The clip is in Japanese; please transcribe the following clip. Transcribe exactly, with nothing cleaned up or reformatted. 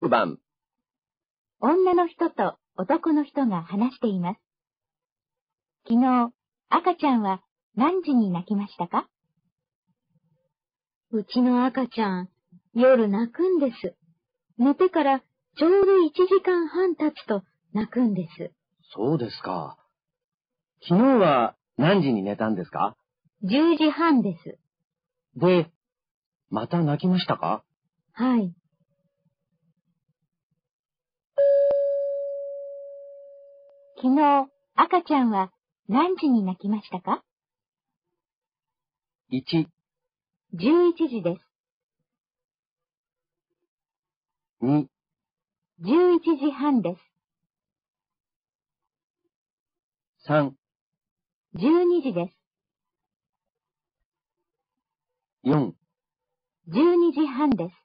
くばん、 女の人と男の人が話しています。昨日、赤ちゃんは何時に泣きましたか？ うちの赤ちゃん、夜泣くんです。寝てからちょうどいちじかんはん経つと泣くんです。 そうですか。昨日は何時に寝たんですか？ じゅうじはんです。 で、また泣きましたか？ はい。 昨日、赤ちゃんは何時に泣きましたか？ いち、 じゅういちじです。 に、 じゅういちじはんです。 さん、 じゅうにじです。 よん、 じゅうにじはんです。